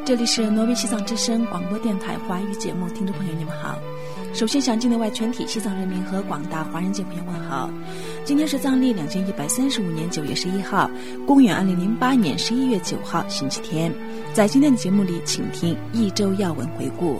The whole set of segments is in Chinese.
这里是挪威西藏之声广播电台华语节目，听众朋友你们好。首先向境内外全体西藏人民和广大华人界朋友问好。今天是藏历2135年9月11号，公元2008年11月9号，星期天。在今天的节目里，请听一周要闻回顾。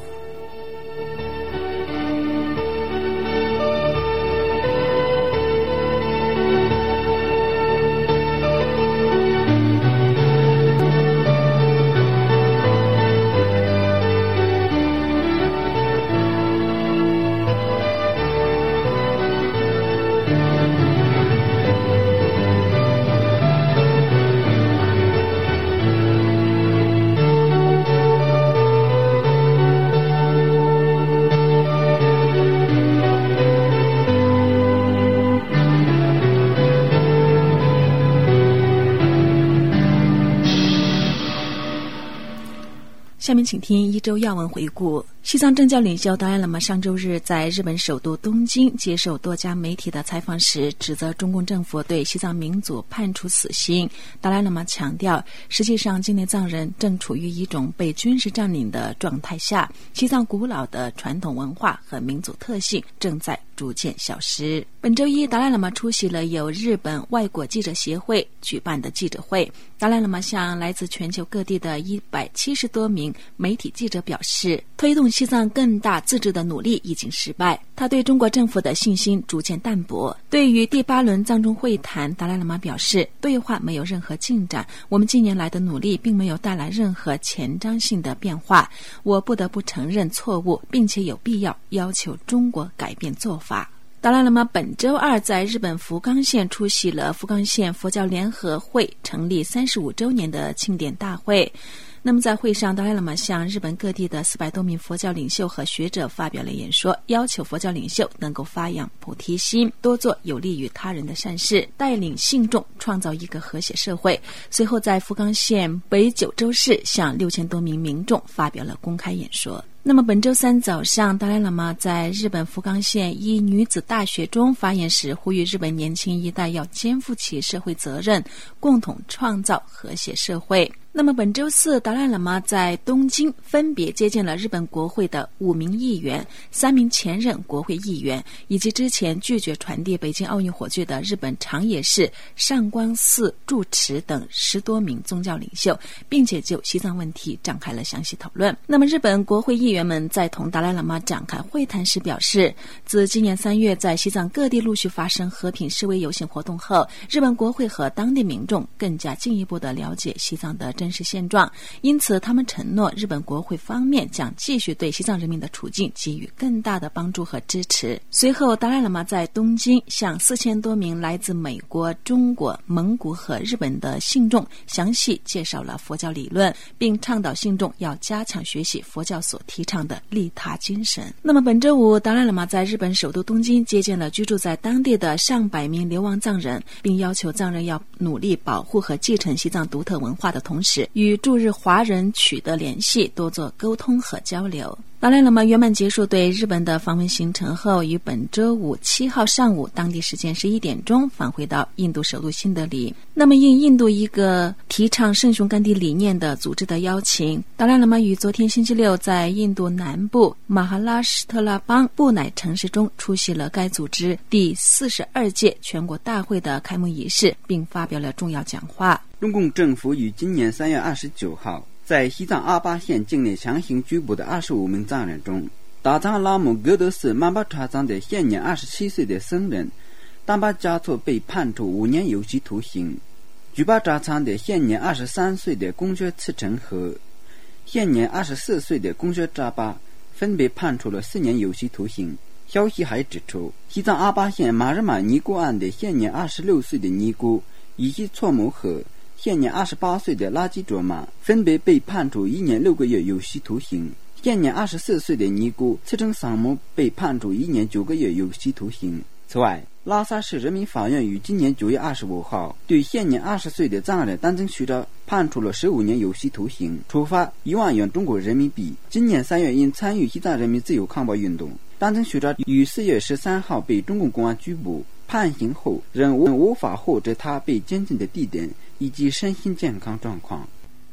下面请听一周要闻回顾。西藏政教领袖达赖喇嘛上周日在日本首都东京接受多家媒体的采访时，指责中共政府对西藏民族判处死刑。达赖喇嘛强调，实际上境内藏人正处于一种被军事占领的状态下，西藏古老的传统文化和民族特性正在逐渐消失。本周一，达赖喇嘛出席了由日本外国记者协会举办的记者会。达赖喇嘛向来自全球各地的170多名媒体记者表示，推动西藏更大自治的努力已经失败，他对中国政府的信心逐渐淡薄。对于第8轮藏中会谈，达赖喇嘛表示，对话没有任何进展，我们近年来的努力并没有带来任何前瞻性的变化，我不得不承认错误，并且有必要要求中国改变做法。达赖喇嘛本周二在日本福冈县出席了福冈县佛教联合会成立35周年的庆典大会。那么在会上，达赖喇嘛向日本各地的400多名佛教领袖和学者发表了演说，要求佛教领袖能够发扬菩提心，多做有利于他人的善事，带领信众创造一个和谐社会。随后在福冈县北九州市向6000多名民众发表了公开演说。那么本周三早上，达赖喇嘛在日本福冈县一女子大学中发言时，呼吁日本年轻一代要肩负起社会责任，共同创造和谐社会。那么本周四，达赖喇嘛在东京分别接见了日本国会的5名议员、3名前任国会议员，以及之前拒绝传递北京奥运火炬的日本长野市上官寺住持等10多名宗教领袖，并且就西藏问题展开了详细讨论。那么日本国会议员们在同达赖喇嘛展开会谈时表示，自今年3月在西藏各地陆续发生和平示威游行活动后，日本国会和当地民众更加进一步地了解西藏的真实现状，因此他们承诺日本国会方面将继续对西藏人民的处境给予更大的帮助和支持。随后，达赖喇嘛在东京向4000多名来自美国、中国、蒙古和日本的信众详细介绍了佛教理论，并倡导信众要加强学习佛教所提倡的利他精神。那么本周五，达赖喇嘛在日本首都东京接见了居住在当地的上百名流亡藏人，并要求藏人要努力保护和继承西藏独特文化的同时，与驻日华人取得联系，多做沟通和交流。达赖喇嘛圆满结束对日本的访问行程后，于本周五7号上午当地时间11点钟返回到印度首都新德里。那么应印度一个提倡圣雄甘地理念的组织的邀请，达赖喇嘛于昨天星期六在印度南部马哈拉施特拉邦布乃城市中出席了该组织第42届全国大会的开幕仪式，并发表了重要讲话。 中共政府于今年3月29号在西藏阿巴县境内强行拘捕的25名藏人中，达藏拉姆格德寺曼巴查藏的现年27岁的僧人丹巴嘉措被判处5年有期徒刑，举巴扎仓的现年23岁的公爵次成和现年24岁的公爵扎巴分别判处了4年有期徒刑。消息还指出，西藏阿巴县马日玛尼姑案的现年26岁的尼姑以及错姆和现年28岁的拉基卓玛分别被判处1年6个月有期徒刑，现年24岁的尼姑次成桑姆被判处1年9个月有期徒刑。此外，拉萨市人民法院于今年9月25号对现年20岁的藏人丹增学者判处了15年有期徒刑，处罚1万元中国人民币。今年3月因参与西藏人民自由抗暴运动，丹增学者于4月13号被中共公安拘捕，判刑后仍无法获知他被监禁的地点以及身心健康状况。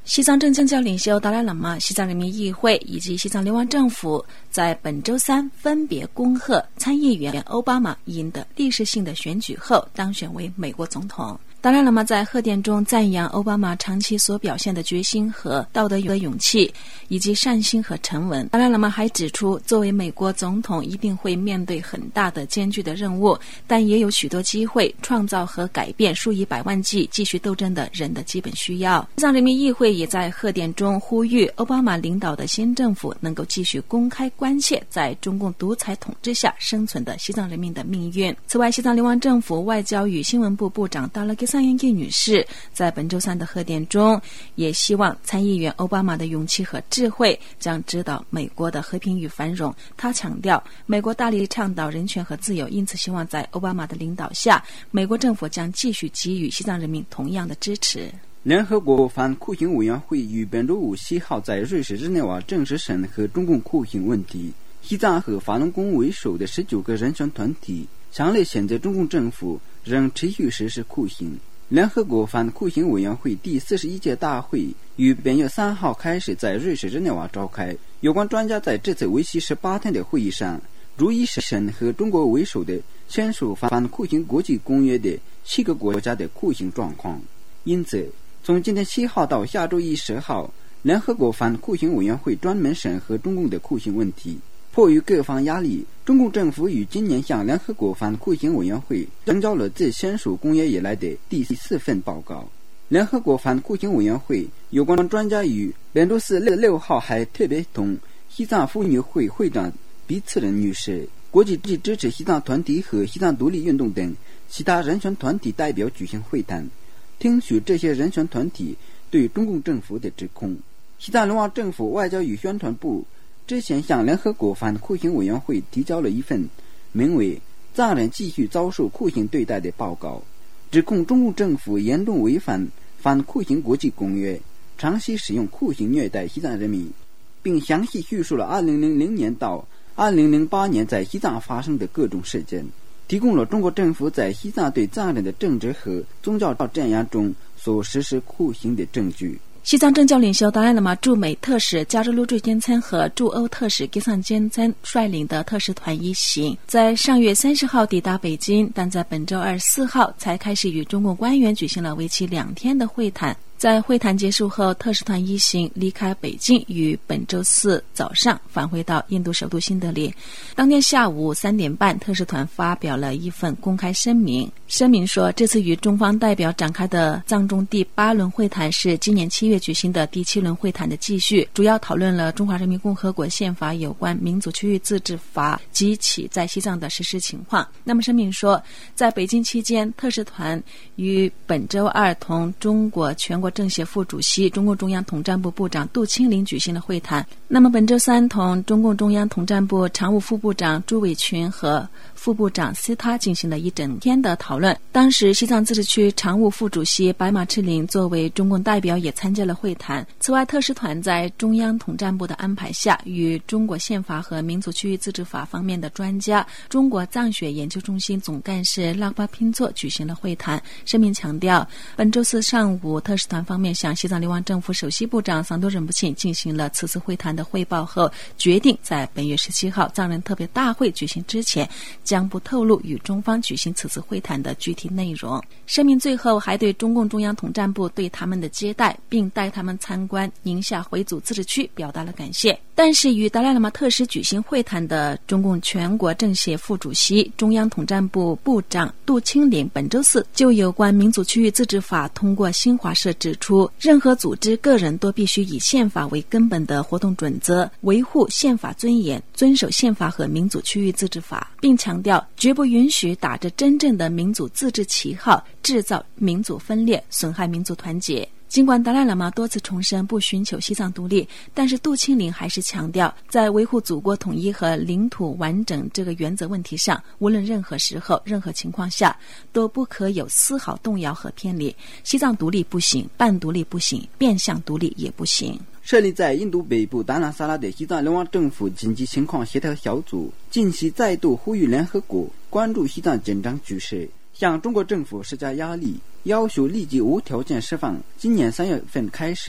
西藏政教领袖达赖喇嘛、西藏人民议会以及西藏流亡政府在本周三分别恭贺参议员奥巴马赢得历史性的选举后当选为美国总统。达赖喇嘛在贺电中赞扬奥巴马长期所表现的决心和道德勇气，以及善心和沉稳。达赖喇嘛还指出，作为美国总统一定会面对很大的艰巨的任务，但也有许多机会创造和改变数以百万计继续斗争的人的基本需要。西藏人民议会也在贺电中呼吁奥巴马领导的新政府能够继续公开关切在中共独裁统治下生存的西藏人民的命运。此外，西藏流亡政府外交与新闻部部长达拉给桑延叶女士在本周三的贺电中也希望参议员奥巴马的勇气和智慧将指导美国的和平与繁荣。她强调，美国大力倡导人权和自由，因此希望在奥巴马的领导下，美国政府将继续给予西藏人民同样的支持。 联合国反酷刑委员会于本周五7号在瑞士日内瓦正式审核中共酷刑问题。西藏和法轮功为首的19个人权团体强烈谴责中共政府仍持续实施酷刑。联合国反酷刑委员会第41届大会于本月3号开始在瑞士日内瓦召开。有关专家在这次为期18天的会议上，逐一审核中国为首的签署反酷刑国际公约的7个国家的酷刑状况。因此，从今天7号到下周一10号，联合国反酷刑委员会专门审核中共的酷刑问题。迫于各方压力，中共政府于今年向联合国反酷刑委员会呈交了自签署公约以来的第4份报告。联合国反酷刑委员会有关专家于本周四6号还特别同西藏妇女会会长比次仁女士、国际支持西藏团体和西藏独立运动等其他人权团体代表举行会谈，听取这些人权团体对中共政府的指控。西藏流亡政府外交与宣传部之前向联合国反酷刑委员会提交了一份名为《藏人继续遭受酷刑对待》的报告，指控中共政府严重违反反酷刑国际公约，长期使用酷刑虐待西藏人民，并详细叙述了2000年到2008年在西藏发生的各种事件，提供了中国政府在西藏对藏人的政治和宗教镇压中所实施酷刑的证据。 西藏政教领袖达赖喇嘛驻美特使加热鲁追坚参和驻欧特使吉桑坚参率领的特使团一行在上月30号抵达北京，但在本周24号才开始与中共官员举行了为期2天的会谈。在会谈结束后，特使团一行离开北京，于本周四早上返回到印度首都新德里。当天下午3点半，特使团发表了一份公开声明。声明说，这次与中方代表展开的藏中第8轮会谈是今年7月举行的第7轮会谈的继续，主要讨论了中华人民共和国宪法有关民族区域自治法及其在西藏的实施情况。那么声明说，在北京期间，特使团于本周二同中国全国政协副主席、中共中央统战部部长杜清林举行了会谈。那么本周三同中共中央统战部常务副部长朱伟群和副部长斯塔进行了一整天的讨论。当时西藏自治区常务副主席白马赤岭作为中共代表也参加了会谈。此外，特使团在中央统战部的安排下，与中国宪法和民族区域自治法方面的专家、中国藏学研究中心总干事拉巴拼措举行了会谈。声明强调，本周四上午，特使团方面向西藏流亡政府首席部长桑多仁不沁进行了此次会谈的汇报后，决定在本月17号藏人特别大会举行之前，将不透露与中方举行此次会谈的具体内容。声明最后还对中共中央统战部对他们的接待，并带他们参观宁夏回族自治区表达了感谢。但是与达赖喇嘛特使举行会谈的中共全国政协副主席、中央统战部部长杜清林本周四就有关民族区域自治法通过新华社指出，任何组织、个人都必须以宪法为根本的活动准则，维护宪法尊严，遵守宪法和民族区域自治法，并强调绝不允许打着真正的民族自治旗号制造民族分裂，损害民族团结。尽管达赖喇嘛多次重申不寻求西藏独立，但是杜清林还是强调，在维护祖国统一和领土完整这个原则问题上，无论任何时候、任何情况下，都不可有丝毫动摇和偏离。西藏独立不行，半独立不行，变相独立也不行。 设立在印度北部达兰萨拉的西藏流亡政府紧急情况协调小组近期再度呼吁联合国关注西藏紧张局势，向中国政府施加压力，要求立即无条件释放今年3月份开始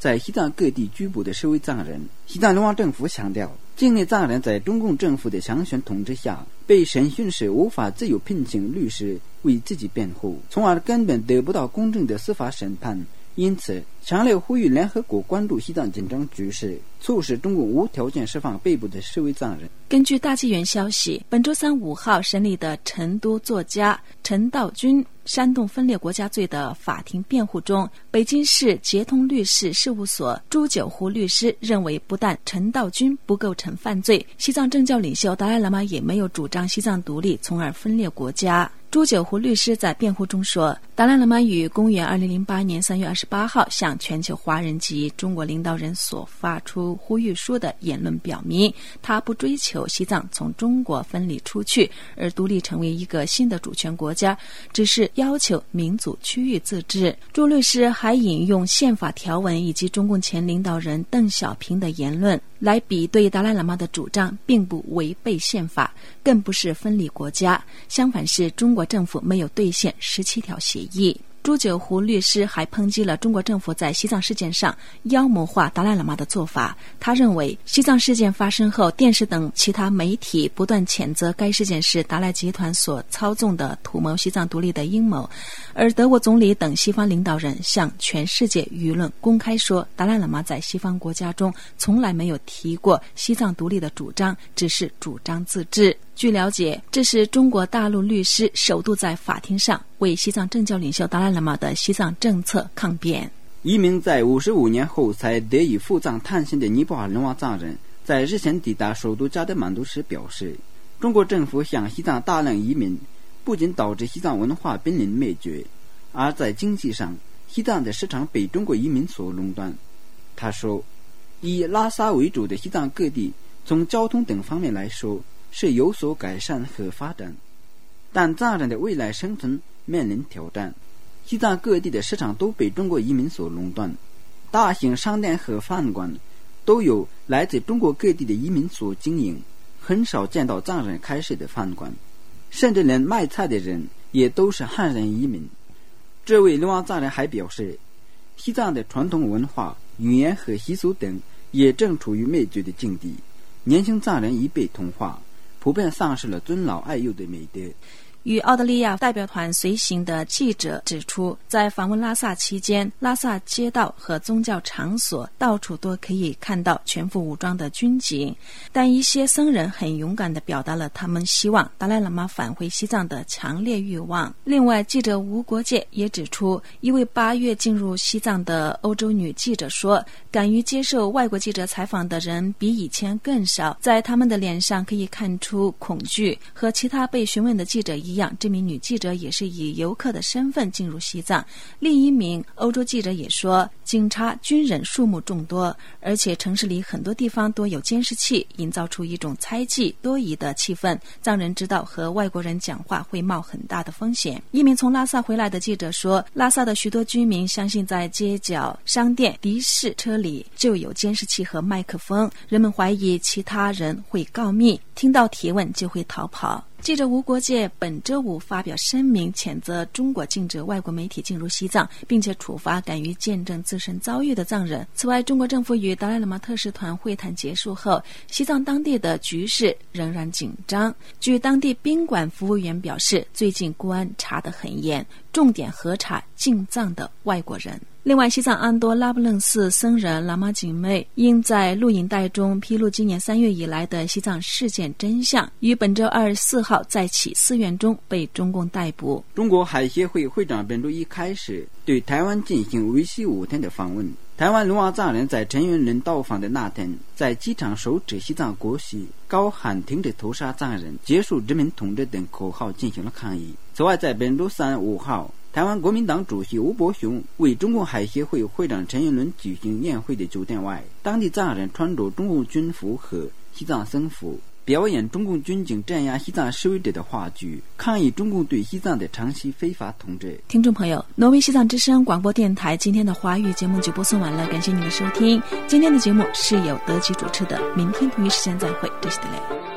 在西藏各地拘捕的社会藏人。西藏龙王政府强调，境内藏人在中共政府的强权统治下，被审讯时无法自由聘请律师为自己辩护，从而根本得不到公正的司法审判。因此，强烈呼吁联合国关注西藏紧张局势，促使中共无条件释放被捕的社会藏人。 根据大纪元消息，本周3、5号审理的成都作家陈道军煽动分裂国家罪的法庭辩护中，北京市捷通律师事务所朱九湖律师认为，不但陈道军不构成犯罪，西藏政教领袖达赖喇嘛也没有主张西藏独立，从而分裂国家。朱九湖律师在辩护中说，达赖喇嘛于公元2008年3月28号向全球华人及中国领导人所发出呼吁书的言论表明，他不追求西藏从中国分离出去而独立成为一个新的主权国家，只是要求民族区域自治。朱律师还引用宪法条文以及中共前领导人邓小平的言论来比对达赖喇嘛的主张并不违背宪法，更不是分离国家，相反是中国政府没有兑现17条协议。朱九湖律师还抨击了中国政府在西藏事件上妖魔化达赖喇嘛的做法。他认为，西藏事件发生后，电视等其他媒体不断谴责该事件是达赖集团所操纵的图谋西藏独立的阴谋，而德国总理等西方领导人向全世界舆论公开说，达赖喇嘛在西方国家中从来没有提过西藏独立的主张，只是主张自治。据了解，这是中国大陆律师首度在法庭上为西藏政教领袖达赖喇嘛的西藏政策抗辩。 一名在55年后才得以赴藏探险的尼泊尔龙王藏人，在日前抵达首都加德满都时表示，中国政府向西藏大量移民，不仅导致西藏文化濒临灭绝，而在经济上，西藏的市场被中国移民所垄断。他说，以拉萨为主的西藏各地，从交通等方面来说是有所改善和发展，但藏人的未来生存面临挑战。西藏各地的市场都被中国移民所垄断，大型商店和饭馆都有来自中国各地的移民所经营，很少见到藏人开设的饭馆，甚至连卖菜的人也都是汉人移民。这位龙王藏人还表示，西藏的传统文化、语言和习俗等也正处于灭绝的境地，年轻藏人已被同化，普遍丧失了尊老爱幼的美德。 与澳大利亚代表团随行的记者指出，在访问拉萨期间，拉萨街道和宗教场所到处都可以看到全副武装的军警，但一些僧人很勇敢地表达了他们希望达赖喇嘛返回西藏的强烈欲望。另外，记者吴国界也指出，一位8月进入西藏的欧洲女记者说，敢于接受外国记者采访的人比以前更少，在他们的脸上可以看出恐惧。和其他被询问的记者一样，这名女记者也是以游客的身份进入西藏。另一名欧洲记者也说，警察、军人数目众多，而且城市里很多地方都有监视器，营造出一种猜忌、多疑的气氛。藏人知道和外国人讲话会冒很大的风险。一名从拉萨回来的记者说，拉萨的许多居民相信在街角、商店、的士车里就有监视器和麦克风，人们怀疑其他人会告密，听到提问就会逃跑。记者吴国界本周五发表声明，谴责中国禁止外国媒体进入西藏，并且处罚敢于见证自身遭遇的藏人。此外，中国政府与达赖喇嘛特使团会谈结束后，西藏当地的局势仍然紧张。据当地宾馆服务员表示，最近公安查得很严，重点核查进藏的外国人。另外，西藏安多拉布楞寺僧人喇嘛景妹因在录影带中披露今年3月以来的西藏事件真相，于本周24号在其寺院中被中共逮捕。 中国海协会会长本周一开始对台湾进行为期5天的访问。台湾龙王藏人在陈云伦到访的那天，在机场手持西藏国旗，高喊停止屠杀藏人、结束殖民统治等口号进行了抗议。此外，在本周3、5号，台湾国民党主席吴伯雄为中共海协会会长陈云伦举行宴会的酒店外，当地藏人穿着中共军服和西藏僧服，表演中共军警镇压西藏示威者的话剧，抗议中共对西藏的长期非法统治。 听众朋友，挪威西藏之声广播电台今天的华语节目就播送完了，感谢您的收听。今天的节目是由德吉主持的，明天同一时间再会，这是德雷。